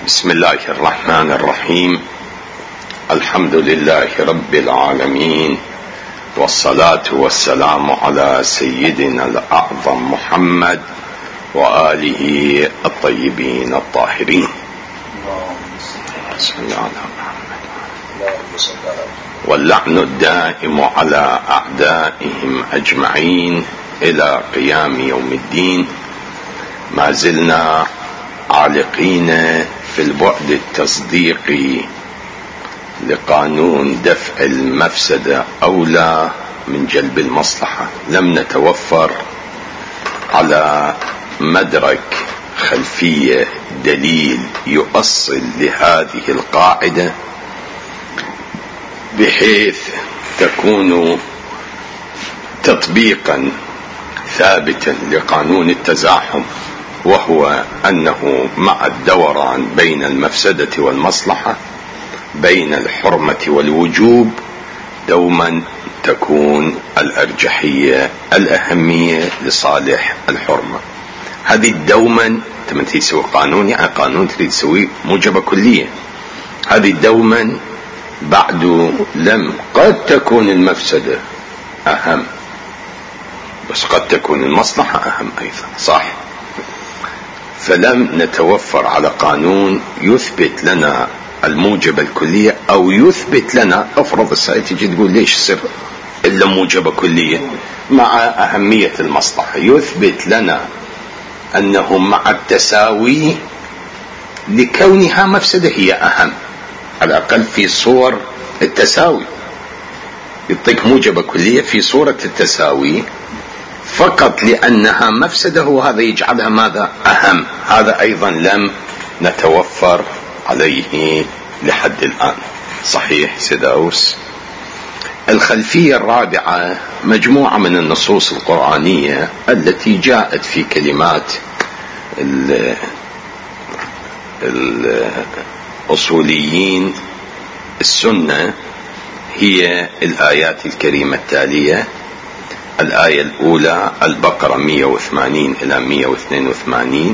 بسم الله الرحمن الرحيم. الحمد لله رب العالمين، والصلاة والسلام على سيدنا الأعظم محمد وآله الطيبين الطاهرين. واللعن الدائم على أعدائهم أجمعين إلى قيام يوم الدين. ما زلنا عالقين في البعد التصديقي لقانون دفع المفسدة أولى من جلب المصلحة. لم نتوفر على مدرك خلفية دليل يؤصل لهذه القاعدة بحيث تكون تطبيقا ثابتا لقانون التزاحم، وهو أنه مع الدوران بين المفسدة والمصلحة، بين الحرمة والوجوب، دوما تكون الأرجحية الأهمية لصالح الحرمة. هذه دوما لما تسوي قانون، يعني قانون تريد تسوي موجبة كلية، هذه دوما بعد لم قد تكون المفسدة أهم، بس قد تكون المصلحة أهم أيضا، صح؟ فلم نتوفر على قانون يثبت لنا الموجبة الكلية، أو يثبت لنا، أفرض السائل تجي تقول ليش سر إلا موجبة كلية مع أهمية المصلحة، يثبت لنا أنه مع التساوي لكونها مفسدة هي أهم، على الأقل في صور التساوي يعطيك موجبة كلية في صورة التساوي فقط لأنها مفسدة، وهذا يجعلها ماذا؟ أهم. هذا أيضا لم نتوفر عليه لحد الآن. صحيح سيداوس. الخلفية الرابعة مجموعة من النصوص القرآنية التي جاءت في كلمات الأصوليين السنة، هي الآيات الكريمة التالية. الآية الأولى البقرة 180 إلى 182: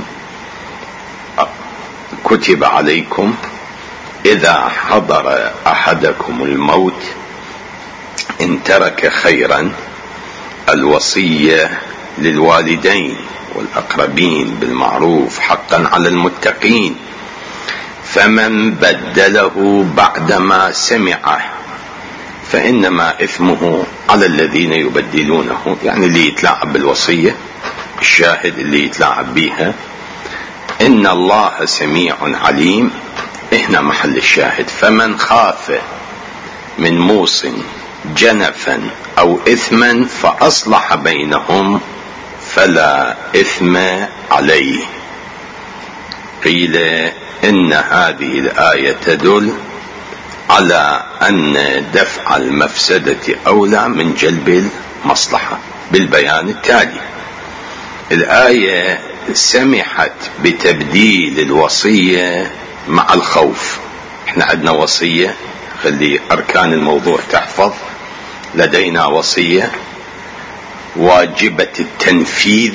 كتب عليكم إذا حضر أحدكم الموت إن ترك خيرا الوصية للوالدين والأقربين بالمعروف حقا على المتقين، فمن بدله بعدما سمعه فإنما إثمه على الذين يبدلونه. يعني اللي يتلاعب بالوصية، الشاهد اللي يتلاعب بيها. إن الله سميع عليم، إحنا محل الشاهد. فمن خاف من موص جنفا أو إثما فأصلح بينهم فلا إثم عليه. قيل إن هذه الآية تدل على أن دفع المفسدة أولى من جلب المصلحة بالبيان التالي: الآية سمحت بتبديل الوصية مع الخوف. احنا عندنا وصية، خلي أركان الموضوع تحفظ. لدينا وصية واجبة التنفيذ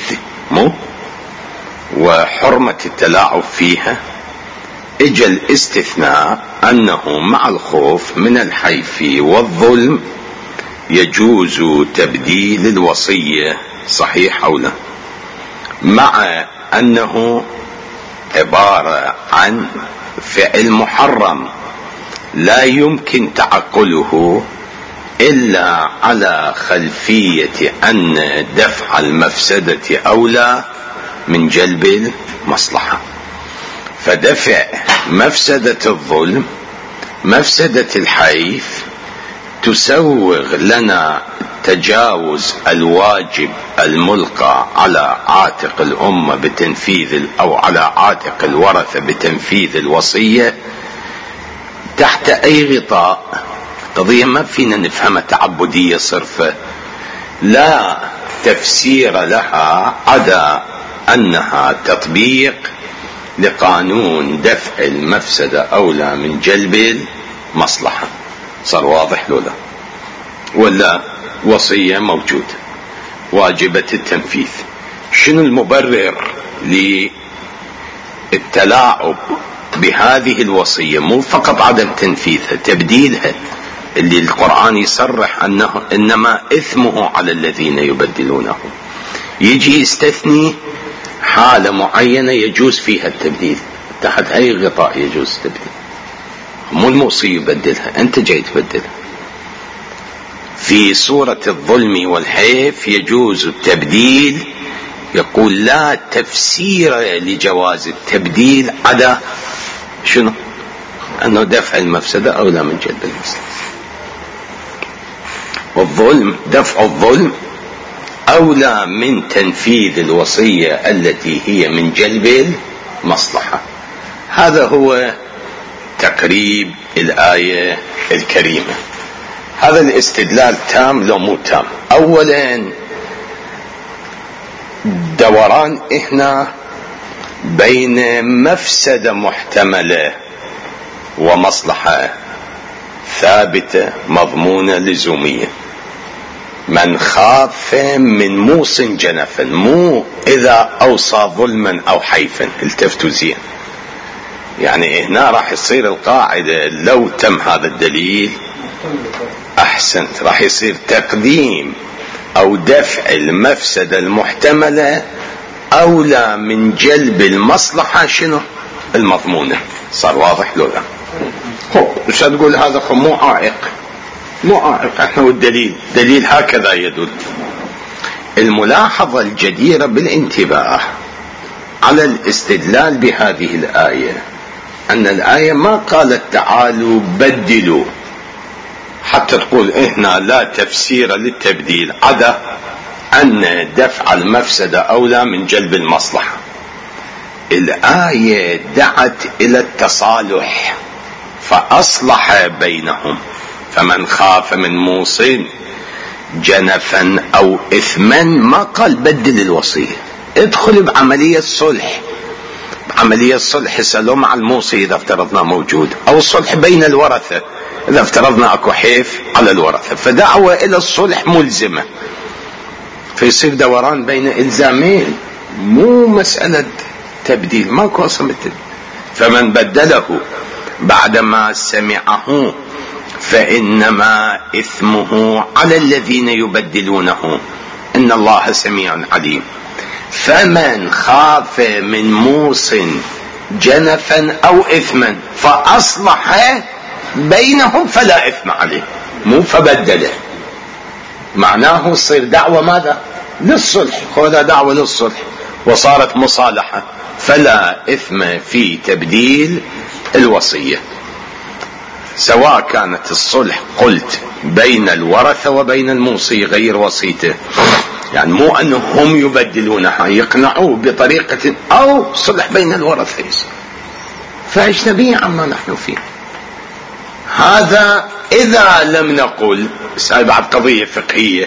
وحرمة التلاعب فيها. اجى الاستثناء أنه مع الخوف من الحيف والظلم يجوز تبديل الوصية. صحيح أو لا؟ مع أنه عبارة عن فعل محرم لا يمكن تعقله إلا على خلفية أن دفع المفسدة أولى من جلب المصلحة. فدفع مفسدة الظلم، مفسدة الحيف، تسوغ لنا تجاوز الواجب الملقى على عاتق الأمة بتنفيذ، أو على عاتق الورثة بتنفيذ الوصية تحت أي غطاء. قضية ما فينا نفهمها تعبدية صرفة، لا تفسير لها عدا أنها تطبيق لقانون دفع المفسدة أولى من جلب المصلحة. صار واضح لولا؟ ولا وصية موجودة واجبة التنفيذ. شنو المبرر التلاعب بهذه الوصية مو فقط عدم تنفيذها، تبديلها، اللي القرآن يصرح أنه إنما إثمه على الذين يبدلونه، يجي يستثني حالة معينة يجوز فيها التبديل، تحت أي غطاء يجوز التبديل، مو الموصي يبدلها، أنت جاي تبدلها. في سورة الظلم والحيف يجوز التبديل، يقول لا تفسير لجواز التبديل عدا شنو؟ أنه دفع المفسدة أولى من جلب المصلحة. والظلم، دفع الظلم أولى من تنفيذ الوصية التي هي من جلب المصلحة. هذا هو تقريب الآية الكريمة. هذا الاستدلال تام لو مو تام؟ أولا دوران هنا بين مفسدة محتملة ومصلحة ثابتة مضمونة لزومية. من خاف من موص جنفا، مو إذا أوصى ظلما أو حيفا، التفتوا زين. يعني هنا راح يصير القاعدة لو تم هذا الدليل أحسنت، راح يصير تقديم أو دفع المفسدة المحتملة أولى من جلب المصلحة شنو المضمونة. صار واضح لو لا؟ مش تقول هذا مو عائق، مو عائق، احنا والدليل دليل هكذا يدل. الملاحظة الجديرة بالانتباه على الاستدلال بهذه الآية أن الآية ما قالت تعالوا بدلوا حتى تقول إحنا لا تفسير للتبديل عدا أن دفع المفسدة أولى من جلب المصلحة. الآية دعت إلى التصالح فأصلح بينهم، فمن خاف من موص جنفا أو إثما، ما قال بدل الوصية، ادخل بعملية صلح، عملية صلح سلو مع الموصي إذا افترضنا موجود، أو الصلح بين الورثة إذا افترضنا أكو حيف على الورثة، فدعوة إلى الصلح ملزمة، فيصير دوران بين إلزامين، مو مسألة تبديل، ماكو أصلا التبديل. فمن بدله بعدما سمعه فإنما إثمه على الذين يبدلونه إن الله سميع عليم. فمن خاف من موص جنفا أو إثما فأصلح بينهم فلا إثم عليه، مو فبدله، معناه يصير دعوة ماذا؟ للصلح، خذها دعوة للصلح وصارت مصالحة، فلا إثم في تبديل الوصية، سواء كانت الصلح قلت بين الورثة وبين الموصي غير وصيته، يعني مو أنهم يبدلونها يقنعوا بطريقة، أو صلح بين الورثة، فأجنبية عما نحن فيه. هذا إذا لم نقل سأل بعد قضية فقهية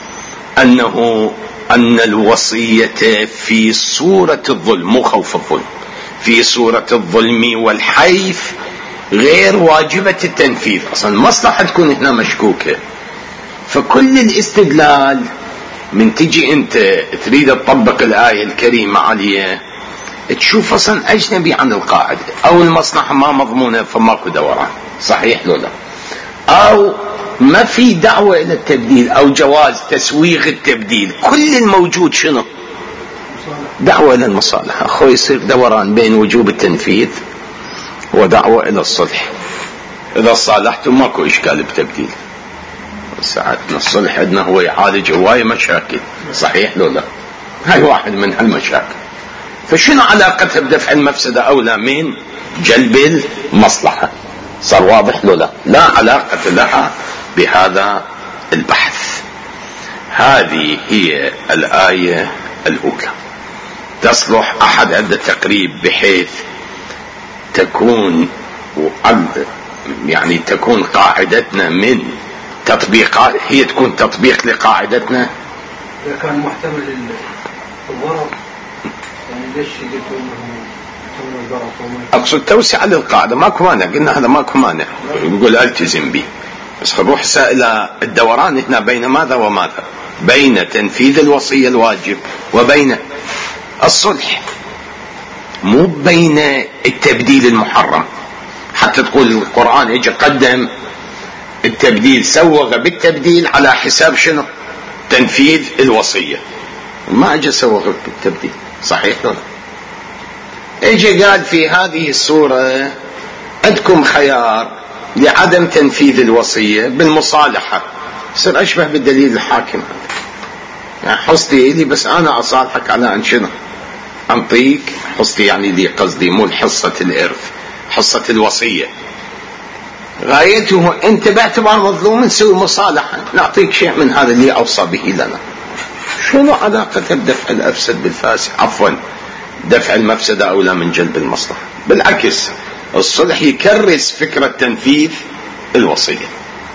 أن الوصية في صورة الظلم، مو خوف الظلم، في صورة الظلم والحيف غير واجبة التنفيذ، أصلا المصلحة تكون هنا مشكوكة. فكل الاستدلال من تجي أنت تريد تطبق الآية الكريمة عليه تشوف أصلا أجنبي عن القاعدة، أو المصلحة ما مضمونة فماكو دوران، صحيح لو لا؟ أو ما في دعوة إلى التبديل أو جواز تسويغ التبديل، كل الموجود شنو؟ دعوة إلى المصالحة. أخوي يصير دوران بين وجوب التنفيذ ودعوة إلى الصلح. إذا صالحتم ماكو إشكال بتبديل، ساعتنا الصلح عندنا هو يعالج هواية مشاكل، صحيح لو لا؟ هاي واحد من هالمشاكل. فشنو علاقتها بدفع المفسدة أولى من جلب المصلحة؟ صار واضح لو لا؟ لا علاقة لها بهذا البحث. هذه هي الآية الأولى. تصلح أحد عند تقريب بحيث تكون يعني تكون قاعدتنا من تطبيقات، هي تكون تطبيق لقاعدتنا. إذا كان محتمل الضرر يعني ليش قلتوا انه اقصد توسع للقاعده، ماكو مانع، قلنا هذا ماكو مانع، يقول التزم به، بس نروح الى الدوران هنا بين ماذا وماذا؟ بين تنفيذ الوصيه الواجب وبين الصلح. مو بين التبديل المحرم، حتى تقول القرآن اجى قدم التبديل، سوغ بالتبديل على حساب شنو؟ تنفيذ الوصية. ما اجى سوغ بالتبديل، صحيح ولا؟ اجى قال في هذه السورة عندكم خيار لعدم تنفيذ الوصية بالمصالحة، يصير اشبه بالدليل الحاكم. يعني حصتي لي بس انا اصالحك على ان شنو؟ انطيك حصتي، يعني لي قصدي مو حصة الارث، حصة الوصية. غايته انت باعتبار مظلوم نسوي مصالحة، نعطيك شيء من هذا اللي اوصى به لنا. شنو علاقة بدفع الافسد بالفاسد؟ عفوا دفع المفسدة اولى من جلب المصلحة. بالعكس الصلح يكرس فكرة تنفيذ الوصية،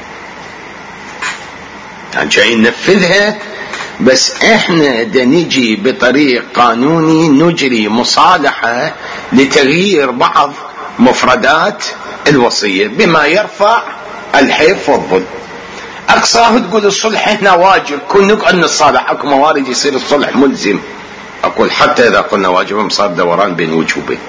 يعني جاي ننفذها، بس احنا دا نجي بطريق قانوني نجري مصالحة لتغيير بعض مفردات الوصية بما يرفع الحيف والظلم. اقصاه تقول الصلح هنا واجب، كن نقعد نصالح، اكو موارد يصير الصلح ملزم. اقول حتى اذا قلنا واجب صار دوران بين وجوبين،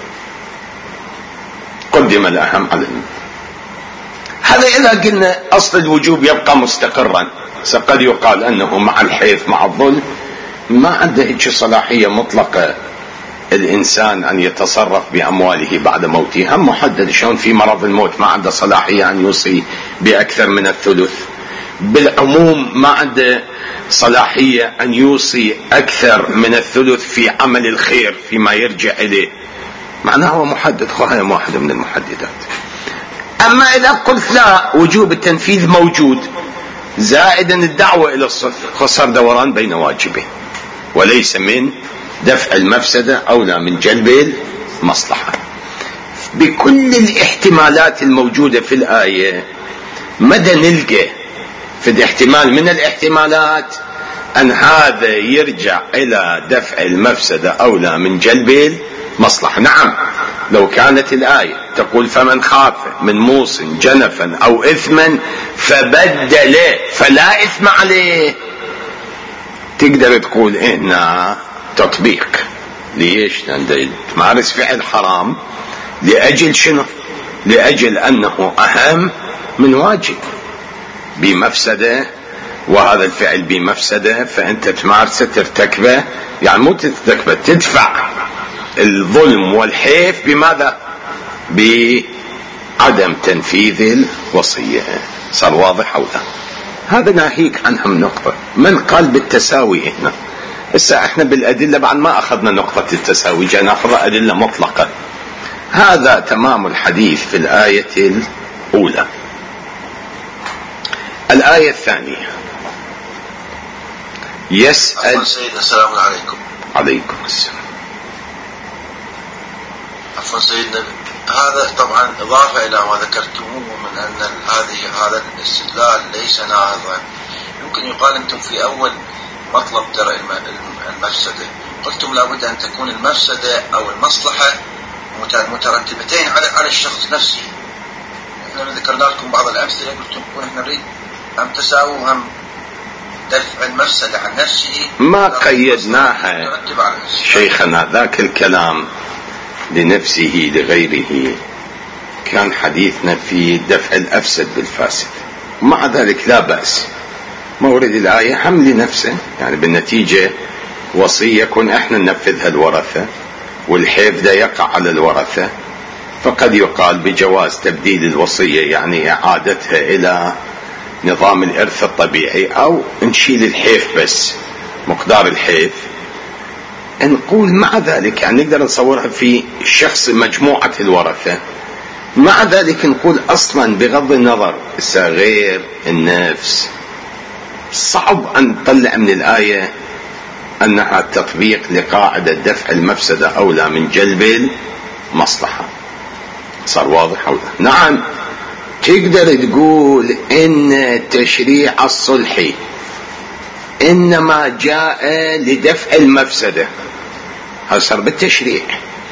قدم الاهم على هذا. اذا قلنا اصل الوجوب يبقى مستقرا، قد يقال انه مع الحيف مع الظلم ما عنده هيك صلاحية مطلقة الانسان ان يتصرف بامواله بعد موته، هم محدد. شلون في مرض الموت ما عنده صلاحية ان يوصي باكثر من الثلث، بالعموم ما عنده صلاحية ان يوصي اكثر من الثلث في عمل الخير فيما يرجع اليه، معناه هو محدد، هذا واحدة من المحددات. اما اذا قلت لا، وجوب التنفيذ موجود زائدا الدعوة الى الصلح، خسر دوران بين واجبين، وليس من دفع المفسدة اولى من جلب المصلحة. بكل الاحتمالات الموجودة في الآية مدى نلقى في الاحتمال من الاحتمالات ان هذا يرجع الى دفع المفسدة اولى من جلب المصلحة. نعم، لو كانت الآية تقول فمن خاف من موص جنفا أو إثما فبدل فلا إثم عليه، تقدر تقول إنها تطبيق. ليش؟ لأن تمارس فعل حرام لأجل شنو؟ لأجل أنه أهم من واجب بمفسدة، وهذا الفعل بمفسدة فأنت تمارسه ترتكبه، يعني مو ترتكبه، تدفع الظلم والحيف بماذا؟ بعدم تنفيذ الوصية. صار واضح أو لا؟ هذا ناهيك عن هم نقطة. من قال بالتساوي هنا؟ هسه احنا بالأدلة بعد ما أخذنا نقطة التساوي، جاء نأخذ أدلة مطلقة. هذا تمام الحديث في الآية الأولى. الآية الثانية يسأل سيدنا السلام عليكم. عليكم السلام. عفوا سيدنا، هذا طبعا إضافة إلى ما ذكرتموه من أن هذا الاستدلال ليس ناقضا. يمكن يقال أنتم في أول مطلب درء المفسدة قلتم لابد أن تكون المفسدة أو المصلحة مترتبتين على الشخص نفسه. احنا ذكرنا لكم بعض الأمثلة، قلتم احنا نريد أن تساووا هم دفع المفسدة عن نفسه، ما قيدناها شيخنا. ذاك الكلام لنفسه لغيره كان حديثنا في دفع الأفسد بالفاسد، ومع ذلك لا بأس مورد الآية هم لنفسه، يعني بالنتيجة وصية يكون احنا ننفذها الورثة والحيف ده يقع على الورثة، فقد يقال بجواز تبديل الوصية، يعني إعادتها إلى نظام الإرث الطبيعي، أو نشيل الحيف بس مقدار الحيف. نقول مع ذلك يعني نقدر نصورها في شخص مجموعة الورثة، مع ذلك نقول أصلا بغض النظر غير النفس صعب أن نطلع من الآية أنها تطبيق لقاعدة دفع المفسدة أولى من جلب المصلحة. صار واضح أو لا؟ نعم، تقدر تقول إن التشريع الصلحي إنما جاء لدفع المفسدة، هذا صار بالتشريع،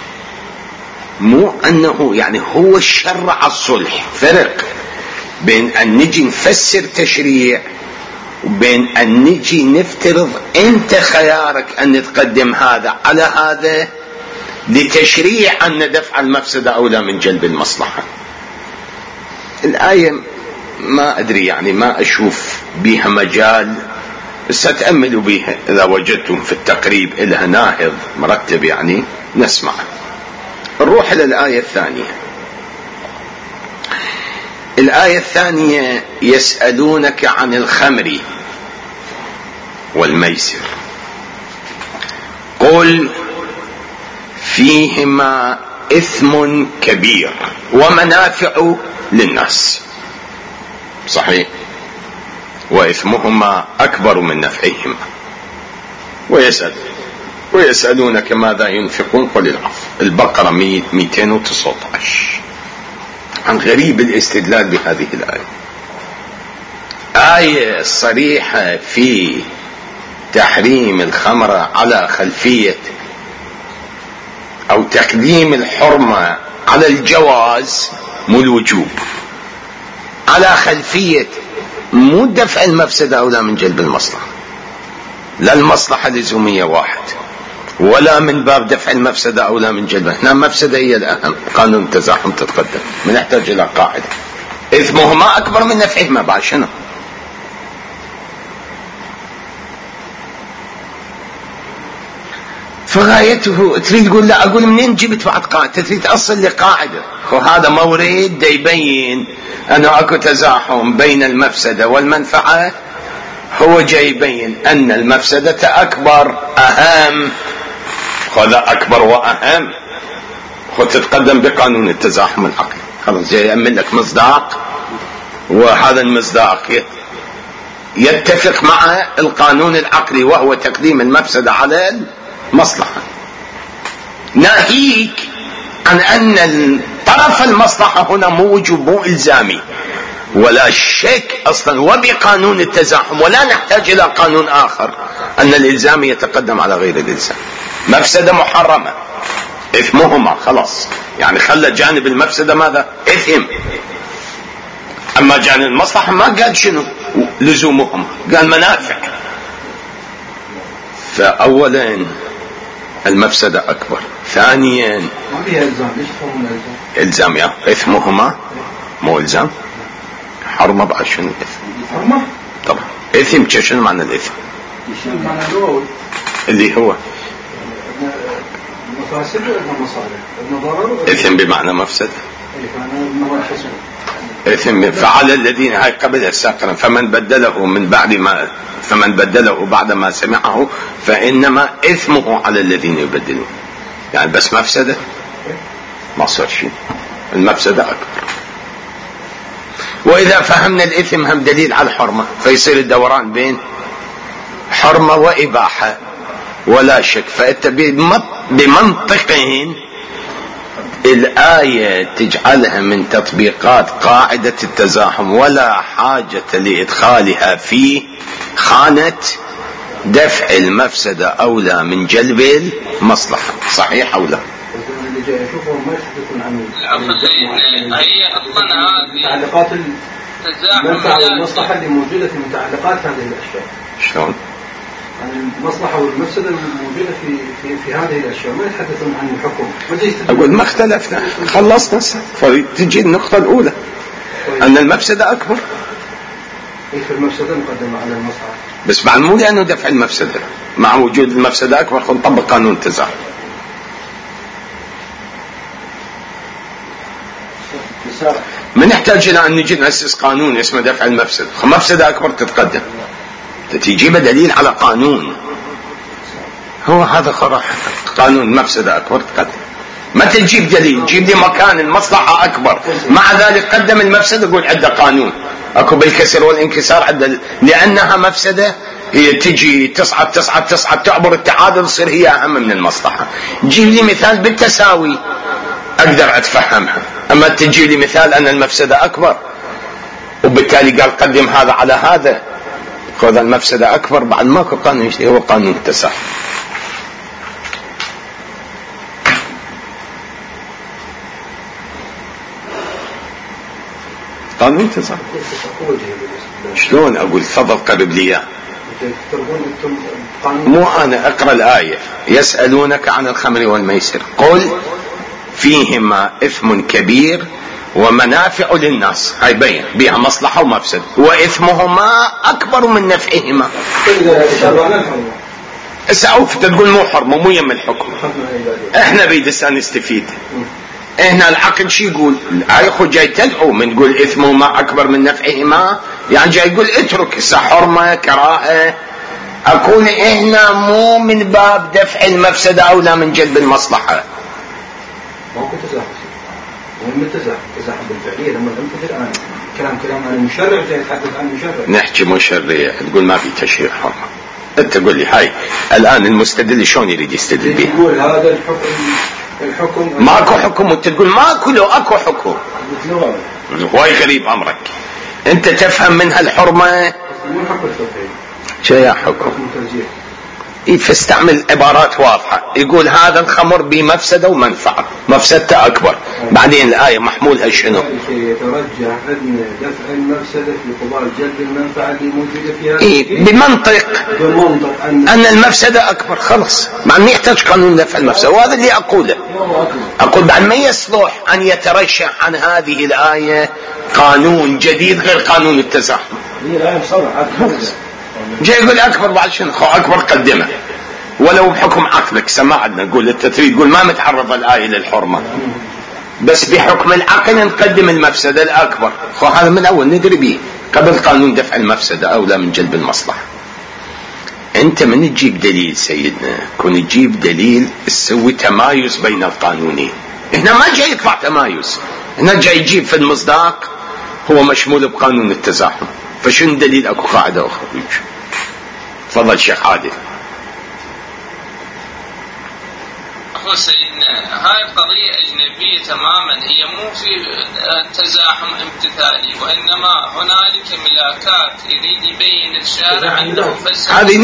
مو أنه يعني هو الشرع الصلح. فرق بين أن نجي نفسر تشريع وبين أن نجي نفترض أنت خيارك أن تقدم هذا على هذا لتشريع أن دفع المفسدة أولى من جلب المصلحة. الآية ما أدري يعني ما أشوف بها مجال، بس أتأملوا بها إذا وجدتم في التقريب إلها ناهض مرتب يعني نسمع. نروح إلى الآية الثانية. الآية الثانية: يسألونك عن الخمر والميسر قل فيهما إثم كبير ومنافع للناس. صحيح، وإثمهما أكبر من نفعهما. ويسألونك ماذا ينفقون قل العفو. البقرة 219. عن غريب الاستدلال بهذه الآية، آية صريحة في تحريم الخمر على خلفية أو تقديم الحرمة على الجواز مو الوجوب، على خلفية مو دفع المفسدة أولى من جلب المصلحة. لا المصلحة اللزومية واحد، ولا من باب دفع المفسدة أولى من جلبها. هنا المفسدة هي الأهم. قانون التزاحم تتقدم، من نحتاج إلى قاعدة إثمهما أكبر من نفعهما. بعد شنو؟ فغايته تريد تقول لا، أقول منين جبت بعد قاعدة؟ تريد أصل لقاعدة. وهذا مورد يبين أنه أكو تزاحم بين المفسدة والمنفعة. هو جاي يبين أن المفسدة أكبر أهم. هذا أكبر وأهم. تتقدم بقانون التزاحم العقلي. خلاص جاي يأمن لك مصداق، وهذا المصداق يتفق مع القانون العقلي، وهو تقديم المفسدة على المصلحة. ناهيك عن أن طرف المصلحة هنا مو وجوب، مو إلزامي ولا شك أصلا، وبقانون التزاحم ولا نحتاج إلى قانون آخر أن الإلزام يتقدم على غير الإلزام. مفسدة محرمة إثمهما، خلاص يعني خلى جانب المفسدة ماذا؟ إثم. أما جانب المصلحة ما قال شنو لزومهم، قال منافع. فأولا المفسدة أكبر، ثانيا ما فيها إلزام. ليش تفهمون إلزام؟ يا إثمهما مو إلزام. حرمة بعد شنو الإثم؟ حرمة طبعا. إثم شنو معنى الإثم؟ معنى اللغوي اللي هو مفاسد ومصالح ضرر. إثم بمعنى مفسدة. إثم فعل الذين هاي قبل الساقرا فمن بدله بعد ما سمعه فإنما إثمه على الذين يبدلون. يعني بس مفسدة ما صار شيء، المفسدة أكبر. وإذا فهمنا الإثم هم دليل على الحرمة، فيصير الدوران بين حرمة وإباحة ولا شك. فأنت بمنطقين الآية تجعلها من تطبيقات قاعدة التزاحم، ولا حاجة لإدخالها في خانة دفع المفسدة أولى من جلب المصلحة. صحيح أو لا؟ اللي جاي أشوفه ما يحدثون عن هي أصلا هذه متعلقات المنفعة والمصلحة اللي موجودة في متعلقات هذه الأشياء. شلون؟ يعني المصلحة والمفسدة الموجودة في هذه الأشياء ما يتحدثون عن الحكم. أقول ما اختلفنا، خلصنا. فتجي النقطة الأولى أن المفسدة أكبر. في المفسدة مقدمة على المصلحة، بس بعد مو لأنه دفع المفسدة، مع وجود المفسدة أكبر نطبق قانون التزاحم. ما نحتاج إلى أن نجي نأسس قانون اسمه دفع المفسدة. مفسدة أكبر تتقدم، تجيب دليل على قانون. هو هذا خرح قانون مفسدة أكبر تقدم. ما تجيب دليل، جيب لي مكان المصلحة أكبر، مع ذلك قدم المفسدة يقول عندها قانون. أكو بالكسر والانكسار عندها، لأنها مفسدة هي تجي تصعد تعبر التعادل، تصير هي أهم من المصلحة. جيب لي مثال بالتساوي أقدر أتفهمها. أما تجيب لي مثال أن المفسدة أكبر وبالتالي قال قدم هذا على هذا، خذ المفسدة أكبر، بعد ماكو قانون هو قانون التساهل. قانون التساهل شلون أقول؟ تفضل قرب لي. تقولون أنتم قانون. مو أنا، أقرأ الآية. يسألونك عن الخمر والميسر قل فيهما إثم كبير ومنافع للناس، هاي بين بها مصلحة ومفسد، وإثمهما أكبر من نفعهما. سأوف تقول مو حرمة، مو يم الحكم. احنا بيدسان نستفيد. احنا العقل شي يقول؟ الآية خو جاي تدعو من تقول إثمهما أكبر من نفعهما، يعني جاي يقول اترك حرمة كراهة. أقول احنا مو من باب دفع المفسدة أولى من جلب المصلحة. ماكو تزاحم، وهم تزاحم بالفعلية. لما نمثل الآن كلام عن المشرع جاي يتحدث عن المشرع. نحكي مشرع تقول ما في تشريع حرمة. انت تقول لي هاي الآن المستدل شلون يريد يستدل بها؟ يقول هذا الحكم ماكو حكم، وانت تقول ماكو، لو اكو حكم. واي غريب امرك. انت تفهم منها الحرمة شيء حكم. فاستعمل عبارات واضحة. يقول هذا الخمر بمفسدة ومنفعة، مفسدته أكبر. بعدين الآية محمولها شنو؟ يترجح أن دفع المفسدة في قبال جلب المنفعة اللي موجودة فيها. بمنطق أن المفسدة أكبر. خلص ما يحتاج قانون دفع المفسدة، وهذا اللي أقوله. أقول بعد ما يصلح أن يترشح عن هذه الآية قانون جديد غير قانون التزاحم. جاي يقول أكبر، بعد شنو أكبر قدمه ولو بحكم عقلك. سمعنا نقول انت تريد تقول ما متعرض الآية للحرمة، بس بحكم العقل نقدم المفسدة الأكبر. هذا من أول ندري به قبل قانون دفع المفسدة أولى من جلب المصلحة. أنت من تجيب دليل سيدنا كون تجيب دليل تسوي تمايز بين القانونين. هنا ما جاي يطلع تمايز، هنا جاي يجيب في المصداق هو مشمول بقانون التزاحم. فشن دليل؟ أكو قاعدة أخرى. تفضل شيخ عادل. هو سيدنا هاي قضية أجنبية تماما، هي مو في تزاحم امتثالي، وإنما هنالك ملاكات يريد يبين الشارع أنه فسد. هذه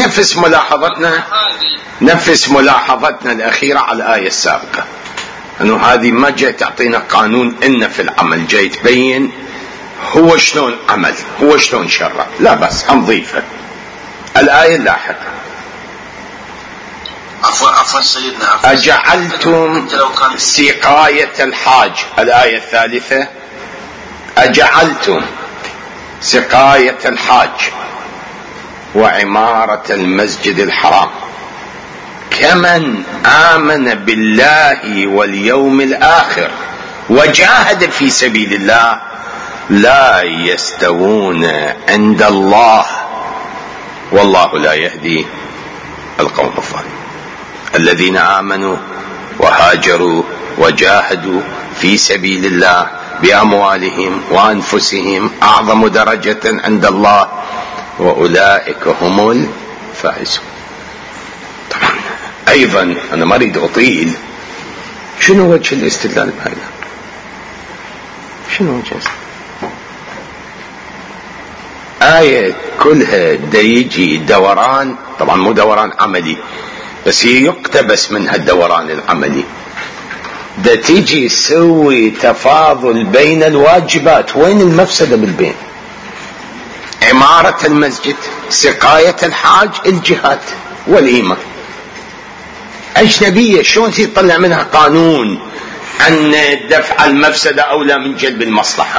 نفس ملاحظتنا الأخيرة على الآية السابقة، أنه هذه ما جاي تعطينا قانون إن في العمل، جاي تبين هو شلون عمل، هو شلون شرع. لا بس هنضيفه الآية اللاحقة. عفوا سيدنا، عفوا. أجعلتم سقاية الحاج، الآية الثالثة. أجعلتم سقاية الحاج وعمارة المسجد الحرام كمن آمن بالله واليوم الآخر وجاهد في سبيل الله لا يستوون عند الله والله لا يهدي القوم الظالمين. الذين آمنوا وهاجروا وجاهدوا في سبيل الله بأموالهم وأنفسهم أعظم درجة عند الله وأولئك هم الفائزون. طبعا أيضا أنا ما أريد أطيل، شنو وجه الاستدلال بهذا؟ شنو وجه آية كلها دا يجي دوران، طبعا مو دوران عملي بس هي يقتبس منها الدوران العملي، دا تيجي تسوي تفاضل بين الواجبات. وين المفسدة بالبين؟ عمارة المسجد، سقاية الحاج، الجهاد والإيمان. أجنبية شلون تطلع منها قانون أن دفع المفسدة أولى من جلب المصلحة؟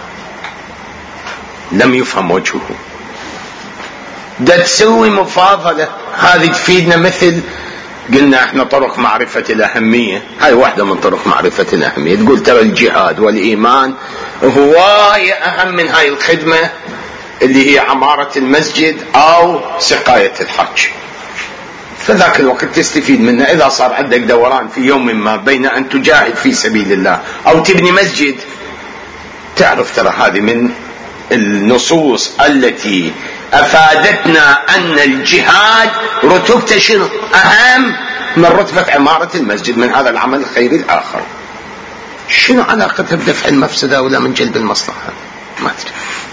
لم يفهم وجهه. دا تسوي مفاضلة. هذه تفيدنا مثل قلنا احنا طرق معرفة الأهمية، هاي واحدة من طرق معرفة الأهمية. تقول ترى الجهاد والإيمان هواية أهم من هاي الخدمة اللي هي عمارة المسجد أو سقاية الحج. فذاك الوقت تستفيد منها. إذا صار عندك دوران في يوم ما بين أن تجاهد في سبيل الله أو تبني مسجد، تعرف ترى هذه من النصوص التي أفادتنا أن الجهاد رتبته شنو أهم من رتبة عمارة المسجد من هذا العمل الخيري الآخر. شنو علاقتها بدفع المفسدة ولا من جلب المصلحة؟ ما أدري.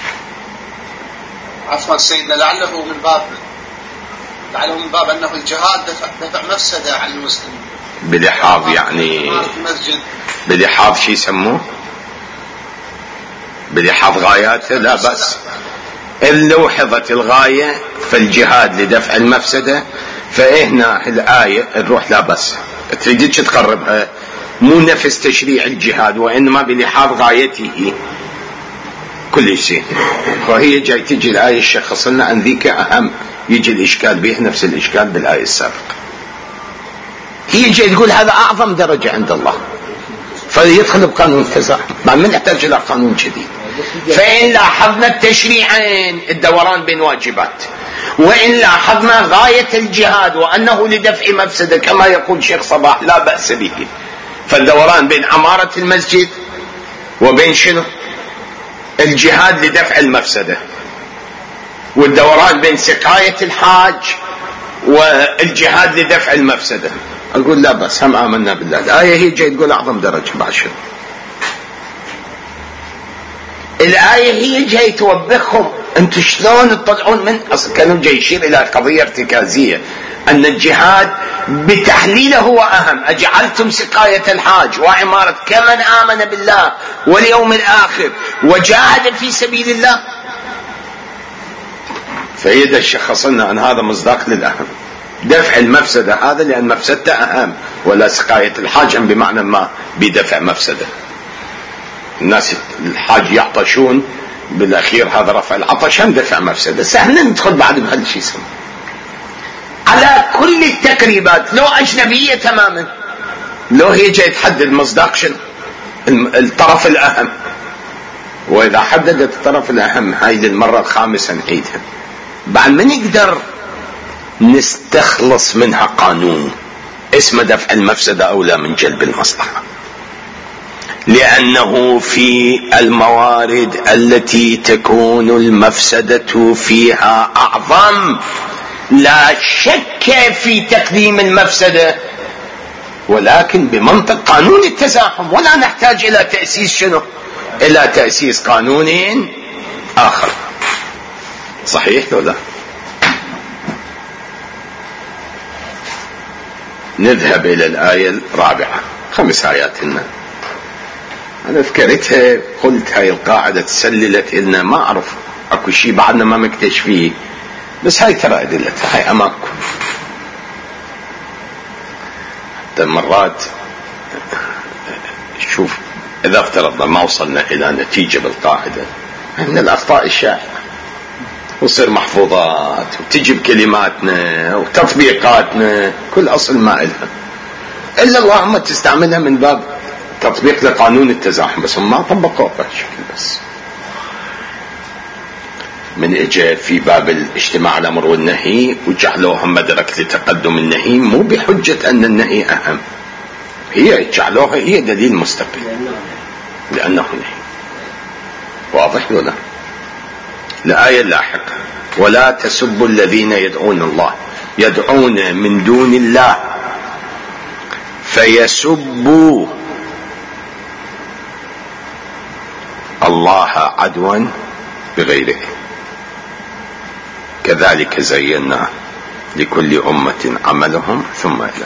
عفوا سيدنا، لعله من باب أنه الجهاد دفع مفسدة عن المسلمين بلحاظ، يعني بلحاظ شي يسموه بلحاظ غاياته. لا بس إن لوحظت الغاية فالجهاد لدفع المفسدة، فإهنا الآية نروح لا بس تريدش تقربها، مو نفس تشريع الجهاد وإنما بلحاظ غايته كل شيء. وهي جاي تجي الآية الشخص لنا أن ذيك أهم، يجي الإشكال به نفس الإشكال بالآية السابقة. هي جاي تقول هذا أعظم درجة عند الله، فيدخل بقانون التزاحم، ما نحتاج إلى قانون جديد. فإن لاحظنا التشريعين الدوران بين واجبات، وإن لاحظنا غاية الجهاد وأنه لدفع مفسدة كما يقول شيخ صباح لا بأس به، فالدوران بين عمارة المسجد وبين شنو الجهاد لدفع المفسدة، والدوران بين سقاية الحاج والجهاد لدفع المفسدة، أقول لا بس هم آمنا بالله. الآية هي جاي تقول أعظم درجة بعشر، الآية هي جاي توبخهم أنتم شلون تطلعون من أصل. كانوا جاي يشير إلى قضية ارتكازية أن الجهاد بتحليله هو أهم. أجعلتم سقاية الحاج وعمارة كمن آمن بالله واليوم الآخر وجاهد في سبيل الله، فإذا شخصنا أن هذا مصداق للأهم، دفع المفسدة هذا لأن مفسدته أهم، ولا سقاية الحاج بمعنى ما بدفع مفسدة. الناس الحاج يعطشون بالأخير هذا رفع العطش هم دفع مفسدة. سهل ندخل بعد بهالشيء اسمه على كل التقريبات لو أجنبية تماما، لو هي جاي تحدد مصداق شنو الطرف الأهم، وإذا حددت الطرف الأهم هاي للمرة الخامسة نعيدها، بعد ما نقدر نستخلص منها قانون اسمه دفع المفسدة أولى من جلب المصلحة، لأنه في الموارد التي تكون المفسدة فيها أعظم لا شك في تقديم المفسدة، ولكن بمنطق قانون التزاحم، ولا نحتاج إلى تأسيس شنو إلى تأسيس قانون آخر. صحيح لو لا؟ نذهب إلى الآية الرابعة، 5 آيات لنا. أنا ذكرتها قلت هاي القاعدة تسللت إلنا، ما أعرف أكو شيء بعدنا ما مكتشفيه، بس هاي ترى أدلتها، هاي أماكن. حتى مرات شوف إذا افترضنا ما وصلنا إلى نتيجة بالقاعدة من الأخطاء الشائعة، وصير محفوظات وتجي بكلماتنا وتطبيقاتنا كل أصل ما إلها، إلا اللهم تستعملها من باب تطبيق لقانون التزاحم، بس هم ما طبقوه بهالشكل. بس من اجى في باب الاجتماع الامر والنهي وجعلوها مدرك لتقدم النهي، مو بحجة ان النهي اهم، هي جعلوها هي دليل مستقل لانه نهي. واضح ولا؟ الآية اللاحقة ولا تسبوا الذين يدعون الله، يدعون من دون الله فيسبوا الله عدوا بغيره، كذلك زينا لكل أمة عملهم ثم إلى.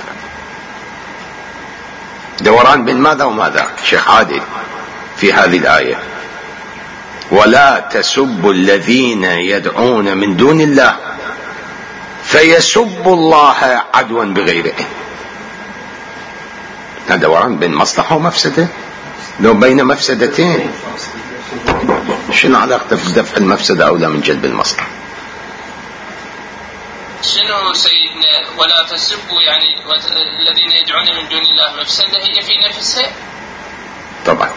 دوران بين ماذا وماذا شيخ عادل في هذه الآية؟ ولا تسبوا الذين يدعون من دون الله فيسبوا الله عدوا بغيره. هذا دوران بين مصلحة ومفسدة، لو بين مفسدتين شنو علاقته بدفع المفسدة أولى من جلب المصلحة؟ شنو سيدنا ولا تسبوا يعني الذين يدعون من دون الله مفسدة هي في نفسها طبعا،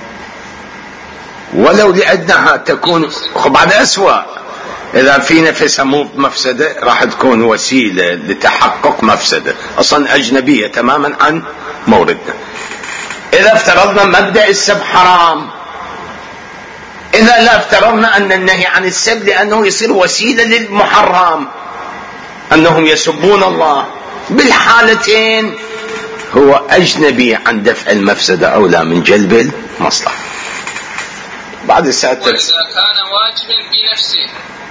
ولو لأنها تكون بعد أسوأ، إذا في نفسها مو مفسدة راح تكون وسيلة لتحقق مفسدة أصلا أجنبية تماما عن موردنا. إذا افترضنا مبدأ السب حرام، إذا لا افترضنا أن النهي عن السب لأنه يصير وسيلة للمحرم أنهم يسبون الله، بالحالتين هو أجنبي عن دفع المفسدة أولى من جلب المصلحة. بعد الساعة وإذا كان واجبا بنفسه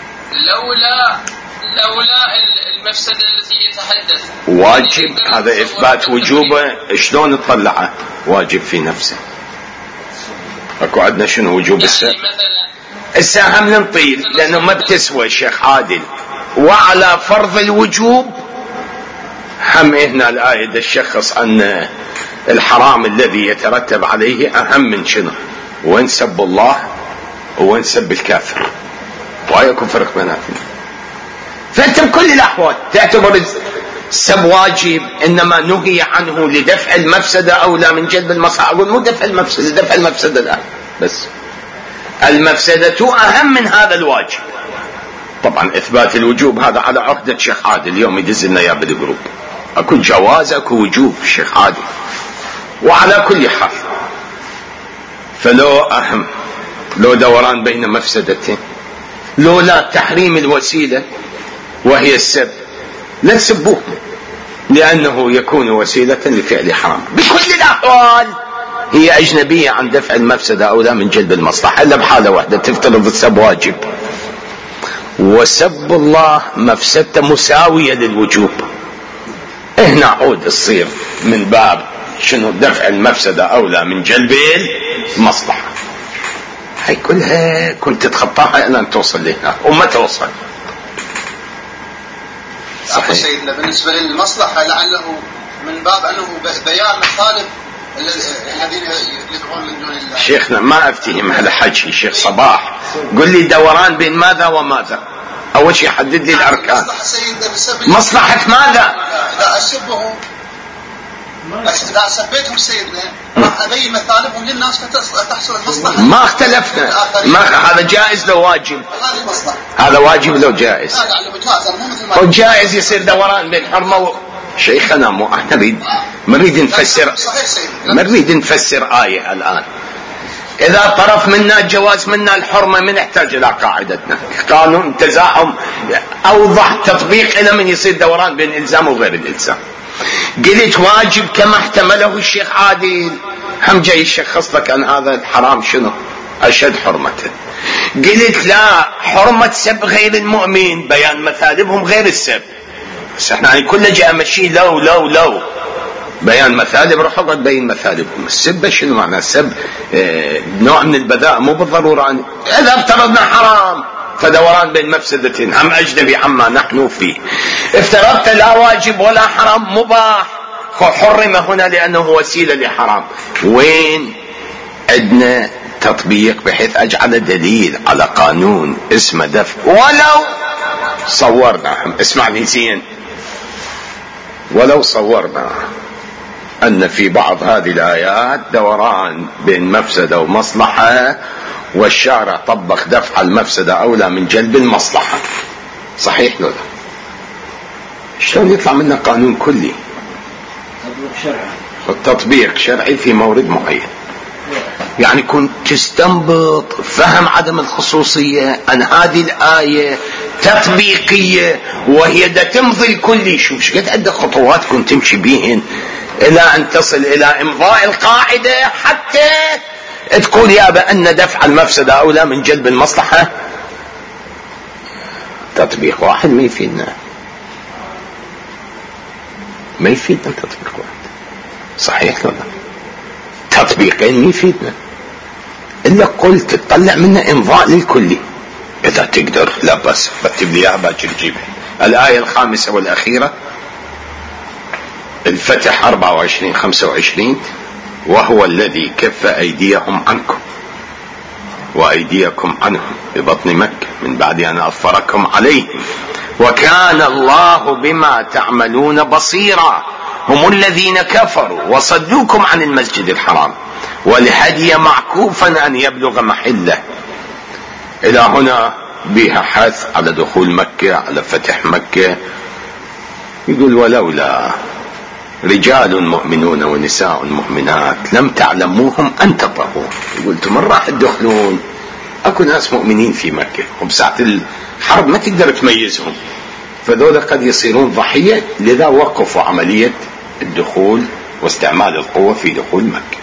لولا المفسدة التي يتحدث واجب، هذا إثبات وجوبه. شلون تطلعه واجب في نفسه؟ أكو عندنا شنو وجوب السب؟ يعني مثلا السهم ننطيل لأنه ما بتسوى شيخ عادل. وعلى فرض الوجوب هم هنا الآية تشخص أن الحرام الذي يترتب عليه أهم من شنو؟ وين سب الله وين سب الكافر، ويكون فرق بيناتهم. فأنت بكل الأحوال تعتبر السب واجب، إنما نهي عنه لدفع المفسدة أولى من جلب المصلحة. أقول مو دفع المفسدة، دفع المفسدة الآن بس، المفسدة أهم من هذا الواجب. طبعا إثبات الوجوب هذا على عقدة شيخ عادل، اليوم يدز لنا إياه بالجروب، أكو جواز أكو وجوب شيخ عادل. وعلى كل حال فلو أهم، لو دوران بين مفسدتين، لو لا تحريم الوسيلة وهي السب، لا تسبوه لأنه يكون وسيلة لفعل حرام. بكل الأحوال هي أجنبية عن دفع المفسدة أو لا من جلب المصلحة، إلا بحالة واحدة تفترض السب واجب، وسب الله مفسدة مساوية للوجوب. هنا عود الصير من باب شنو؟ دفع المفسدة أولى من جلب المصلحة. هاي كلها كنت تتخطاها أن توصل لهنا وما توصل. صحيح سيدنا. بالنسبة للمصلحة لعله من باب أنه بيان مطالب الذين يدعون من دون الله. شيخنا ما أفتهم هذا حكي شيخ صباح، قل لي دوران بين ماذا وماذا؟ أول شيء حدد لي الأركان. مصلحة ماذا؟ إذا أسبهم، إذا سبيتهم سيدنا راح أبين مطالبهم للناس فتحصل المصلحة. ما اختلفنا، هذا جائز لو واجب، هذا واجب لو جائز. هو جائز يصير دوران بين حرمة شيخنا مو احنا نريد نفسر، نريد نفسر آية الآن. إذا طرف منا الجواز منا الحرمة، من يحتاج إلى قاعدتنا قانون تزاحم أوضح تطبيق إلى من يصير دوران بين الإلزام وغير الإلزام. قلت واجب كما احتمله الشيخ عادل، هم جاي يشخص لك أن هذا الحرام شنو أشد حرمة. قلت لا، حرمة سب غير المؤمن بيان مثالبهم غير السب. بس احنا كله جاء مشي لو بيان مثالب، روح اقعد بين مثالبهم. السب شنو معنى السب؟ نوع من البذاء، مو بالضرورة إذا افترضنا حرام فدوران بين مفسدتين، هم أجنبي عما نحن فيه. افترضت لا واجب ولا حرام، مباح، حرم هنا لأنه وسيلة لحرام. وين عندنا تطبيق بحيث أجعل دليل على قانون اسمه دفع؟ ولو صورنا، اسمعني زين، ولو صورنا أن في بعض هذه الآيات دوران بين مفسدة ومصلحة، والشارع طبق دفع المفسدة أولى من جلب المصلحة، صحيح ولا لا؟ شلون يطلع منا قانون كلي؟ تطبيق شرعي في مورد معين. يعني كنت تستنبط فهم عدم الخصوصية أن هذه الآية تطبيقية وهي دا تمضي الكلي. شوف شقد عندك خطوات كنت تمشي بيهن إلى أن تصل إلى إمضاء القاعدة حتى تقول يا بأن دفع المفسدة أولى من جلب المصلحة. تطبيق واحد ما يفيدنا، ما يفيدنا تطبيق واحد، صحيح ولا؟ تطبيقين ما يفيدنا إلا قلت تطلع منا إمضاء للكلي. إذا تقدر لا بس رتب لي إياها باكر جيبها. الآية الخامسة والأخيرة، الفتح 24-25، وهو الذي كف أيديهم عنكم وأيديكم عنهم ببطن مكة من بعد أن أظفركم عليهم وكان الله بما تعملون بصيرا. هم الذين كفروا وصدوكم عن المسجد الحرام والهدي معكوفا أن يبلغ محله. إلى هنا بها حث على دخول مكة، على فتح مكة. يقول ولولا رجال مؤمنون ونساء مؤمنات لم تعلموهم أن تطهروا. قلتم من راح تدخلون؟ أكو ناس مؤمنين في مكة وبساعة الحرب ما تقدر تميزهم، فذولا قد يصيرون ضحية، لذا وقفوا عملية الدخول واستعمال القوة في دخول مكة.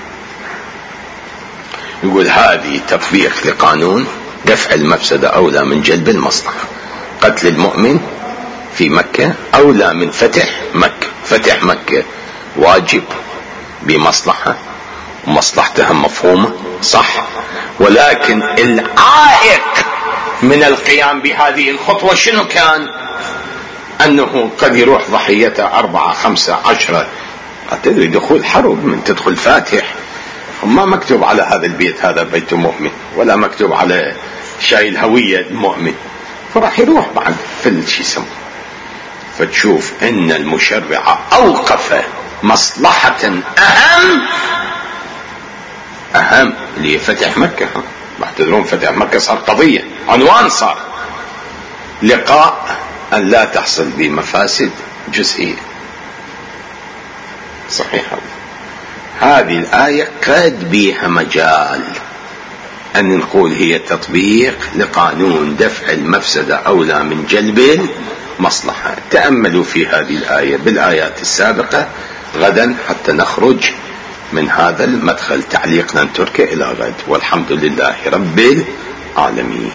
يقول هذه تطبيق لقانون دفع المفسدة أولى من جلب المصلحة. قتل المؤمن في مكة أولى من فتح مكة. فتح مكة واجب بمصلحة، ومصلحتها مفهومة صح، ولكن العائق من القيام بهذه الخطوة شنو كان؟ أنه قد يروح ضحيته 4 5 10. تدري دخول حرب من تدخل فاتح، ما مكتوب على هذا البيت هذا بيت مؤمن، ولا مكتوب على شايل هوية المؤمن، فراح يروح بعد في الشي يسمى. فتشوف ان المشرع اوقف مصلحة اهم اللي هي فتح مكة. تدرون فتح مكة صار قضية عنوان، صار لقاء ان لا تحصل بمفاسد جزئية. صحيح. هذه الآية قد بها مجال أن نقول هي تطبيق لقانون دفع المفسدة أولى من جلب المصلحة. تأملوا في هذه الآية بالآيات السابقة غدا حتى نخرج من هذا المدخل. تعليقنا نتركه إلى غد، والحمد لله رب العالمين.